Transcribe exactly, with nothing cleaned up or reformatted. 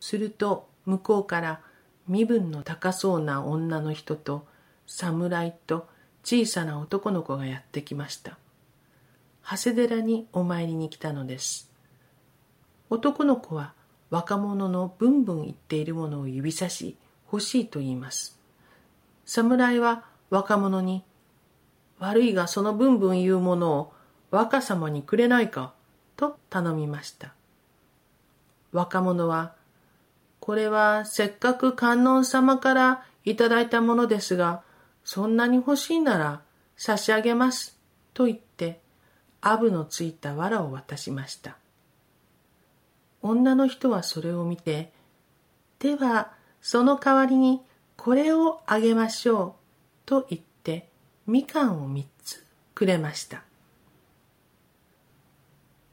すると向こうから身分の高そうな女の人と侍と小さな男の子がやってきました。長谷寺にお参りに来たのです。男の子は若者のブンブン言っているものを指さし欲しいと言います。侍は若者に、悪いがそのブンブン言うものを若様にくれないかと頼みました。若者は、これはせっかく観音様からいただいたものですが、そんなに欲しいなら差し上げますと言ってアブのついた藁を渡しました。女の人はそれを見て、ではその代わりにこれをあげましょうと言ってみかんを三つくれました。